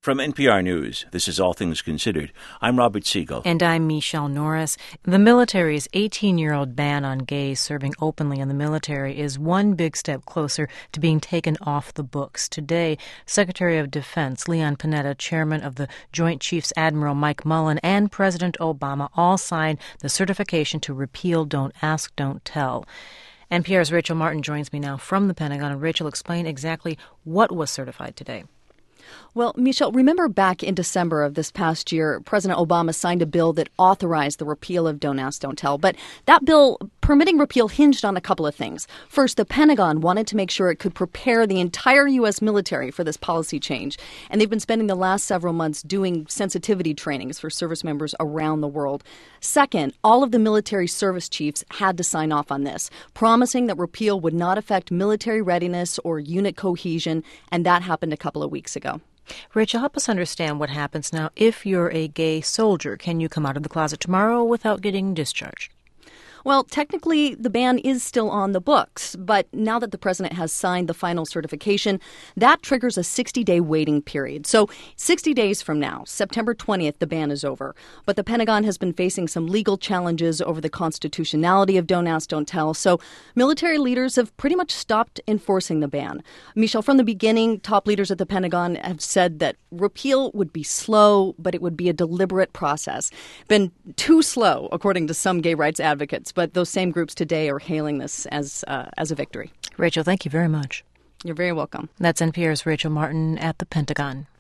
From NPR News, this is All Things Considered. I'm Robert Siegel. And I'm Michelle Norris. The military's 18-year-old ban on gays serving openly in the military is one big step closer to being taken off the books. Today, Secretary of Defense Leon Panetta, Chairman of the Joint Chiefs Admiral Mike Mullen, and President Obama all signed the certification to repeal Don't Ask, Don't Tell. NPR's Rachel Martin joins me now from the Pentagon. And Rachel, explain exactly what was certified today. Well, Michelle, remember back in December of this past year, President Obama signed a bill that authorized the repeal of Don't Ask, Don't Tell. But that bill permitting repeal hinged on a couple of things. First, the Pentagon wanted to make sure it could prepare the entire U.S. military for this policy change. And they've been spending the last several months doing sensitivity trainings for service members around the world. Second, all of the military service chiefs had to sign off on this, promising that repeal would not affect military readiness or unit cohesion. And that happened a couple of weeks ago. Rachel, help us understand what happens now if you're a gay soldier. Can you come out of the closet tomorrow without getting discharged? Well, technically, the ban is still on the books, but now that the president has signed the final certification, that triggers a 60-day waiting period. So 60 days from now, September 20th, the ban is over. But the Pentagon has been facing some legal challenges over the constitutionality of Don't Ask, Don't Tell. So military leaders have pretty much stopped enforcing the ban. Michelle, from the beginning, top leaders at the Pentagon have said that repeal would be slow, but it would be a deliberate process. Been too slow, according to some gay rights advocates. But those same groups today are hailing this as a victory. Rachel, thank you very much. You're very welcome. That's NPR's Rachel Martin at the Pentagon.